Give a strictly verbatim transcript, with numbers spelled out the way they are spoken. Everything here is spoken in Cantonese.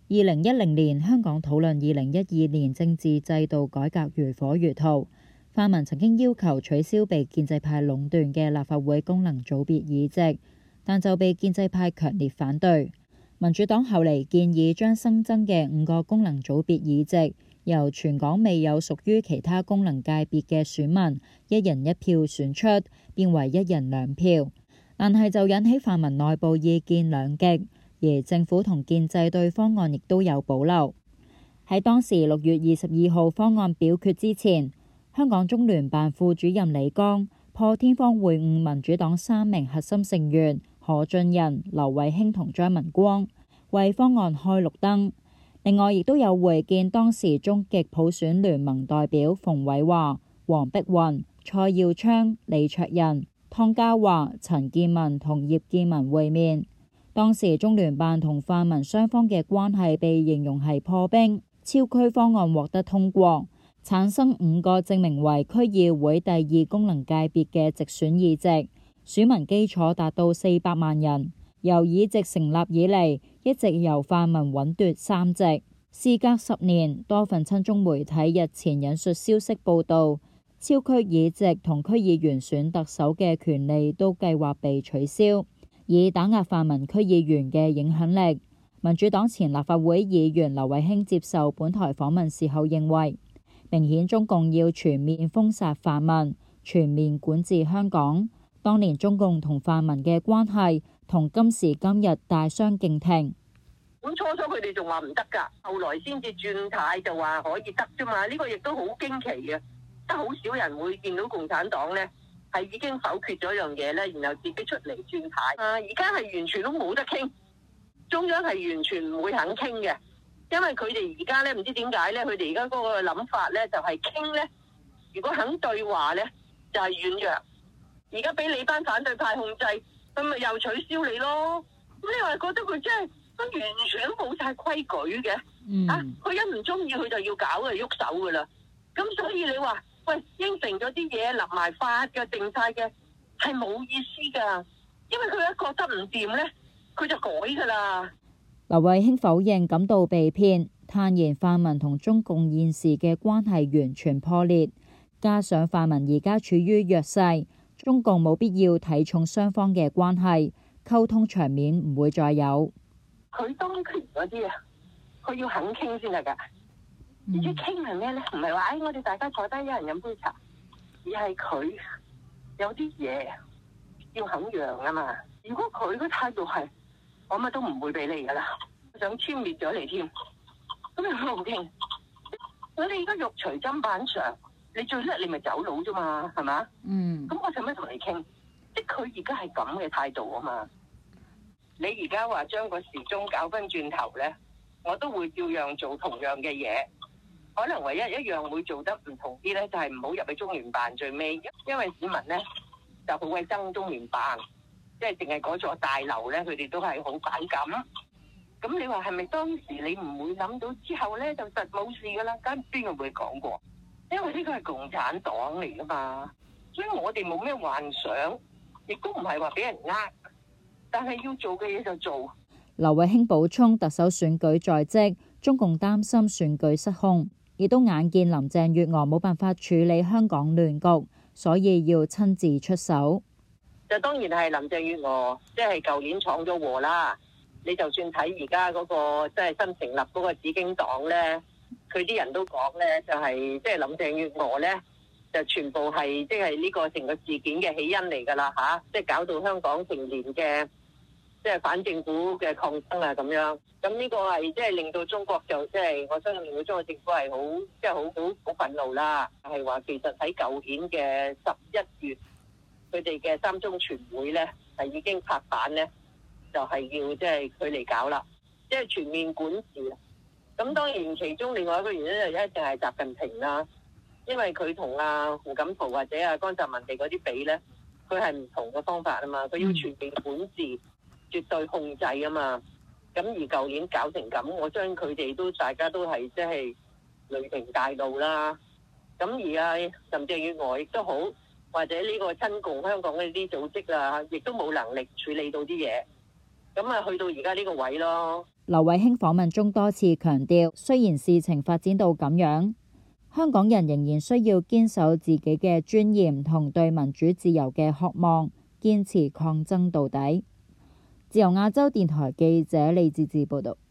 二零一零年香港討論二零一二年政治制度改革如火如荼，泛民曾經要求取消被建制派壟斷嘅立法會功能組別議席，但就被建制派強烈反對。民主黨後嚟建議將新增嘅五個功能組別議席由全港未有屬於其他功能界別嘅選民一人一票選出，變為一人兩票，但係就引起泛民內部意見兩極。而政府同建制對方案亦都有保留。喺當時六月二十二號方案表決之前，香港中聯辦副主任李剛破天荒會晤民主黨三名核心成員何俊仁、劉慧卿同張文光，為方案開綠燈。另外亦都有會見當時終極普選聯盟代表馮偉華、黃碧雲、蔡耀昌、李卓人、湯家驊、陳健民同葉建文會面。當時中聯辦同泛民雙方嘅關係被形容係破冰，超區方案獲得通過，產生五個正名為區議會第二功能界別嘅直選議席，選民基礎達到四百萬人。由議席成立以嚟，一直由泛民穩奪三席。事隔十年，多份親中媒體日前引述消息報道，超區議席同區議員選特首嘅權利都計劃被取消，以打壓泛民區議員嘅影響力。民主黨前立法會議員劉慧卿接受本台訪問時候認為，明顯中共要全面封殺泛民，全面管治香港。當年中共同泛民嘅關係同今時今日大相徑庭。 咁初初佢哋仲話唔得㗎，後來先至轉態就話可以得啫嘛。呢個亦都好驚奇嘅，得好少人會見到共產黨呢係已經否決咗一樣嘢咧，然後自己出嚟轉態。啊，而家係完全都冇得傾，中央係完全唔會肯傾嘅，因為佢哋而家咧唔知點解咧，佢哋而家嗰個諗法咧就係傾咧，如果肯對話咧就係軟弱。而家俾你班反對派控制，咁咪又取消你咯？咁你話覺得佢真係都完全冇晒規矩嘅？ 嗯、 啊，佢一唔中意佢就要搞嘅，喐手噶啦。咁所以你話喂，應承咗啲嘢立埋法嘅定晒嘅係冇意思噶，因為佢一覺得唔掂咧，佢就改噶啦。 劉慧卿否認感到被騙，坦言泛民同中共現時嘅關係完全破裂，加上泛民而家處於弱勢。中共冇必要睇重雙方嘅關係，溝通場面唔會再有。 佢當權嗰啲啊，佢要肯傾先得㗎。而且傾係咩咧？唔係話誒，我哋大家坐低一人飲杯茶，而係佢有啲嘢要肯讓啊嘛。如果佢個態度係我乜都唔會俾你㗎啦，想殲滅咗你添，咁有咩好傾？我哋而家肉隨砧板上。你最叻，你咪走佬啫嘛，係嘛？嗯。咁我使乜同你傾？即係佢而家係咁嘅態度啊嘛。你而家話將個時鐘搞翻轉頭咧，我都會照樣做同樣嘅嘢。可能唯一一樣會做得唔同啲咧，就係唔好入去中聯辦最尾，因為市民咧就好鬼憎中聯辦，即係淨係嗰座大樓咧，佢哋都係好反感。咁你話係咪當時你唔會諗到之後咧就實冇事噶啦？咁邊個會講過？因為呢個係共產黨嚟噶嘛，所以我哋冇咩幻想，亦都唔係話俾人呃，但係要做嘅嘢就做。 劉慧卿補充，特首選舉在即，中共擔心選舉失控，亦都眼見林鄭月娥冇辦法處理香港亂局，所以要親自出手。 就當然係林鄭月娥，即係舊年闖咗禍啦。你就算睇而家嗰個即係新成立嗰個紫荊黨咧。佢啲人都講咧，就係即係林鄭月娥咧，就全部係即係呢個成個事件嘅起因嚟㗎啦嚇，即係搞到香港成年嘅即係反政府嘅抗爭啊咁樣。咁呢個係即係令到中國就即係我相信令到中國政府係好即係好好好憤怒啦。係話其實喺舊年嘅十一月，佢哋嘅三中全會咧係已經拍板咧，就係要即係佢嚟搞啦，即係全面管治。咁當然其中另外一個原因就一定係習近平啦，因為佢同阿胡錦濤或者阿江澤民地嗰啲比咧，佢係唔同嘅方法啊嘛，佢要全面管治、絕對控制啊嘛。咁而舊年搞成咁，我相信佢哋都大家都係即係雷霆大怒啦。咁而阿林鄭月娥亦都好，或者呢個親共香港嘅啲組織啊，亦都冇能力處理到啲嘢。咁啊，去到而家呢個位咯。 劉慧卿訪問中多次強調，雖然事情發展到咁樣，香港人仍然需要堅守自己嘅尊嚴同對民主自由嘅渴望，堅持抗爭到底。自由亞洲電台記者李志志報道。